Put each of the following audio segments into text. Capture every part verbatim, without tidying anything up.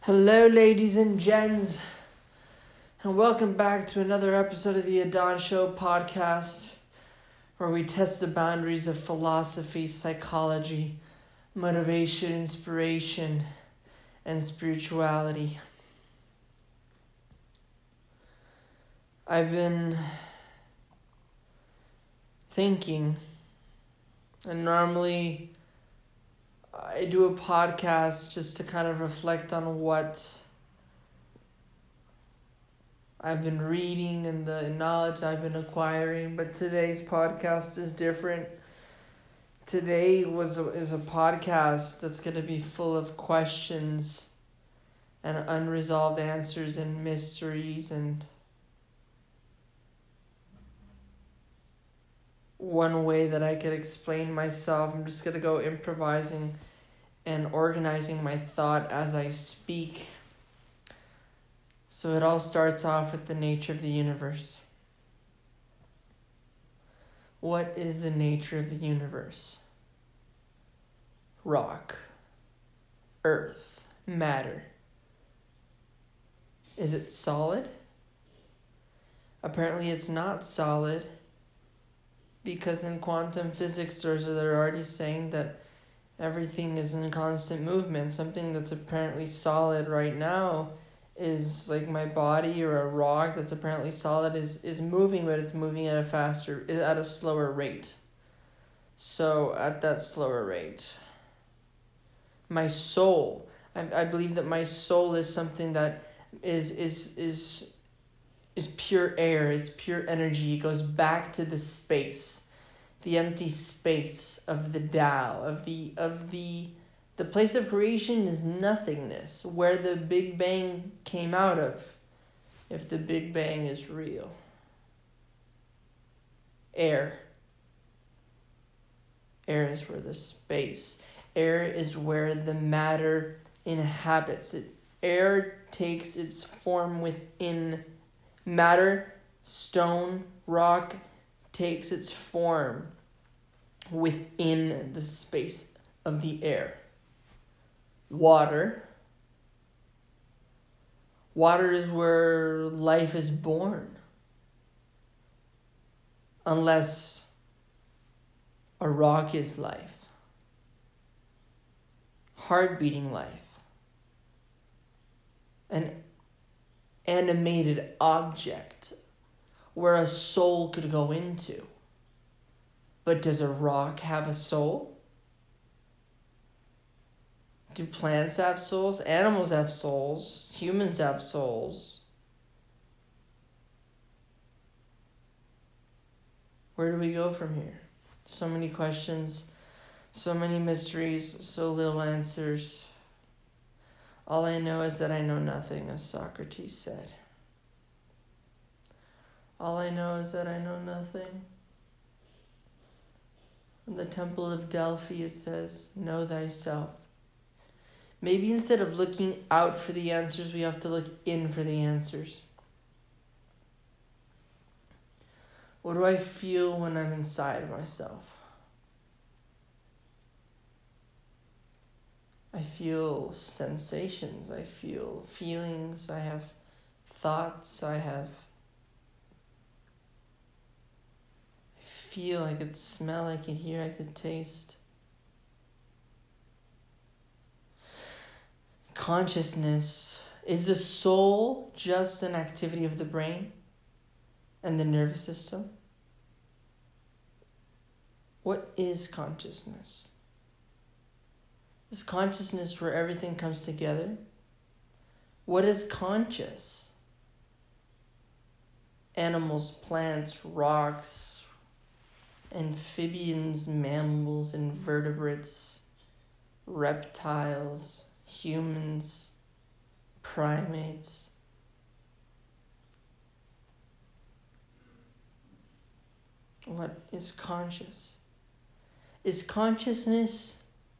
Hello, ladies and gents, and welcome back to another episode of the Adon Show podcast, where we test the boundaries of philosophy, psychology, motivation, inspiration, and spirituality. I've been thinking, and normally I do a podcast just to kind of reflect on what I've been reading and the knowledge I've been acquiring, but today's podcast is different. Today was a, is a podcast that's going to be full of questions and unresolved answers and mysteries, and one way that I could explain myself, I'm just going to go improvising and organizing my thought as I speak. So it all starts off with the nature of the universe. What is the nature of the universe? Rock, earth, matter. Is it solid? Apparently it's not solid, because in quantum physics they're already saying that everything is in constant movement. Something that's apparently solid right now is like my body, or a rock that's apparently solid is, is moving, but it's moving at a faster, at a slower rate. So at that slower rate, my soul, I, I believe that my soul is something that is is is is pure air, it's pure energy. It goes back to the space, the empty space of the Tao, of the of the the place of creation is nothingness, where the Big Bang came out of, if the Big Bang is real. Air. Air is where the space, air is where the matter inhabits. It, air takes its form within matter. Stone, rock, takes its form within the space of the air. Water. Water is where life is born. Unless a rock is life. Heart-beating life. An animated object where a soul could go into. But does a rock have a soul? Do plants have souls? Animals have souls. Humans have souls. Where do we go from here? So many questions, so many mysteries, so little answers. All I know is that I know nothing, as Socrates said. All I know is that I know nothing. In the Temple of Delphi it says, know thyself. Maybe instead of looking out for the answers, we have to look in for the answers. What do I feel when I'm inside of myself? I feel sensations, I feel feelings, I have thoughts, I have I feel, I could smell, I could hear, I could taste. Consciousness. Is the soul just an activity of the brain and the nervous system? What is consciousness? Is consciousness where everything comes together? What is conscious? Animals, plants, rocks, amphibians, mammals, invertebrates, reptiles, humans, primates. What is conscious? Is consciousness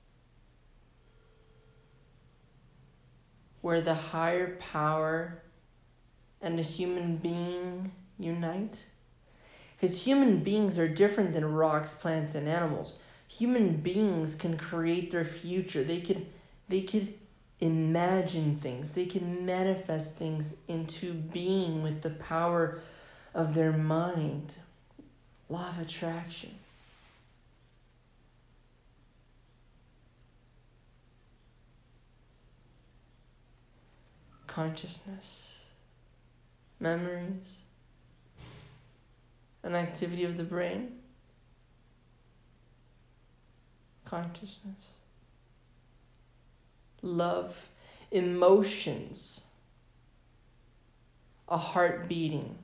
where the higher power and the human being unite? Because human beings are different than rocks, plants, and animals. Human beings can create their future. They could, they could imagine things. They can manifest things into being with the power of their mind. Law of attraction. Consciousness. Memories. An activity of the brain. Consciousness. Love. Emotions. A heart beating.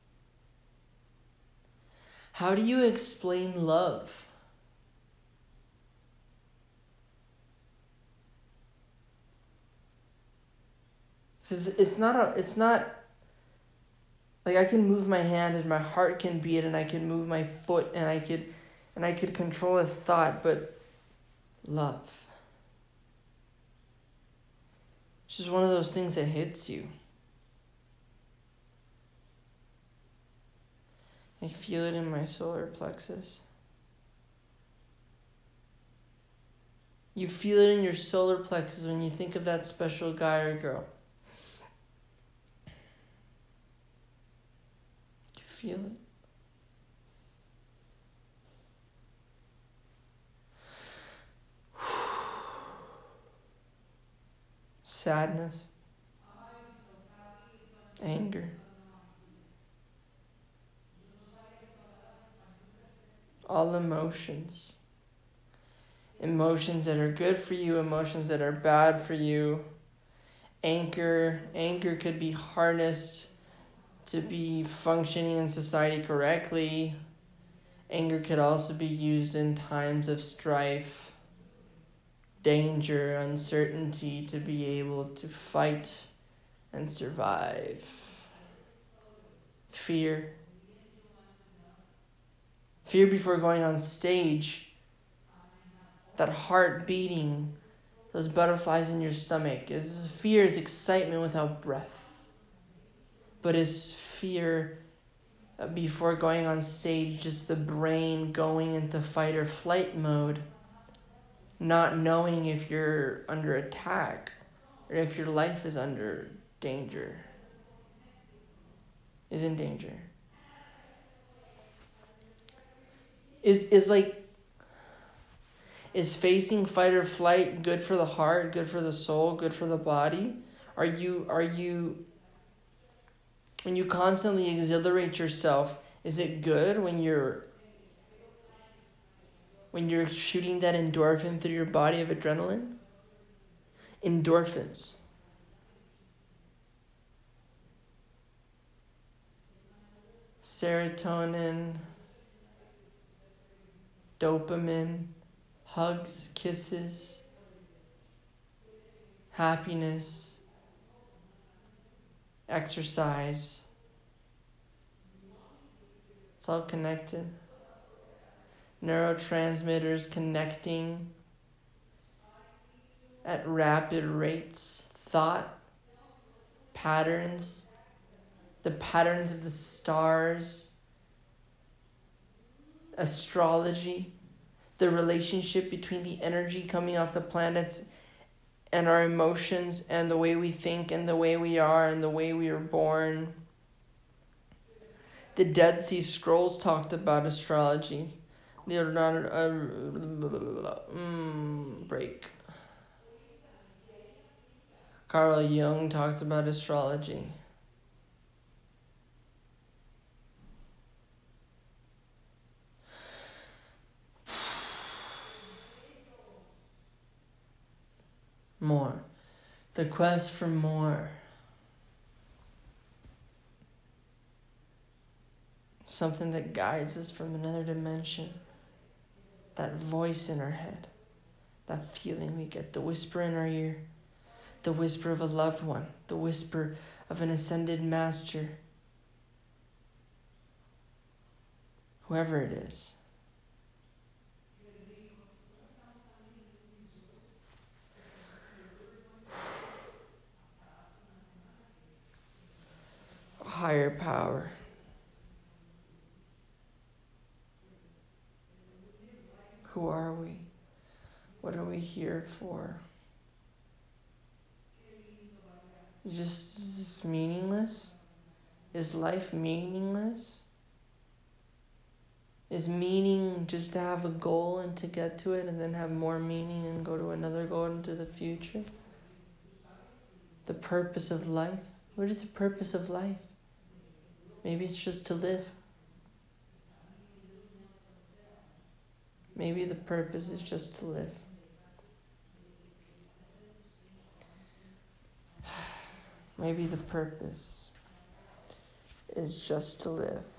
How do you explain love? Because it's not a, it's not, like I can move my hand and my heart can beat and I can move my foot and I could, and I could control a thought, but love. It's just one of those things that hits you. I feel it in my solar plexus. You feel it in your solar plexus when you think of that special guy or girl. You feel it. Sadness. Anger. All emotions. Emotions that are good for you, emotions that are bad for you. Anger. Anger could be harnessed to be functioning in society correctly. Anger could also be used in times of strife, danger, uncertainty to be able to fight and survive. Fear. Fear before going on stage, that heart beating, those butterflies in your stomach. Is fear is excitement without breath. But is fear before going on stage just the brain going into fight or flight mode, not knowing if you're under attack or if your life is under danger, is in danger? Is is like, is facing fight or flight good for the heart, good for the soul, good for the body? Are you, are you, when you constantly exhilarate yourself, is it good when you're, when you're shooting that endorphin through your body of adrenaline? Endorphins. Serotonin, dopamine, hugs, kisses, happiness, exercise. It's all connected. Neurotransmitters connecting at rapid rates. Thought patterns, the patterns of the stars, astrology, the relationship between the energy coming off the planets and our emotions and the way we think and the way we are and the way we are born. The Dead Sea Scrolls talked about astrology. Leonardo, uh, mm, break. Carl Jung talks about astrology. More. The quest for more. Something that guides us from another dimension. That voice in our head. That feeling we get. The whisper in our ear. The whisper of a loved one. The whisper of an ascended master. Whoever it is. A higher power. Who are we? What are we here for? Just is this meaningless? Is life meaningless? Is meaning just to have a goal and to get to it and then have more meaning and go to another goal into the future? The purpose of life? What is the purpose of life? Maybe it's just to live. Maybe the purpose is just to live. Maybe the purpose is just to live.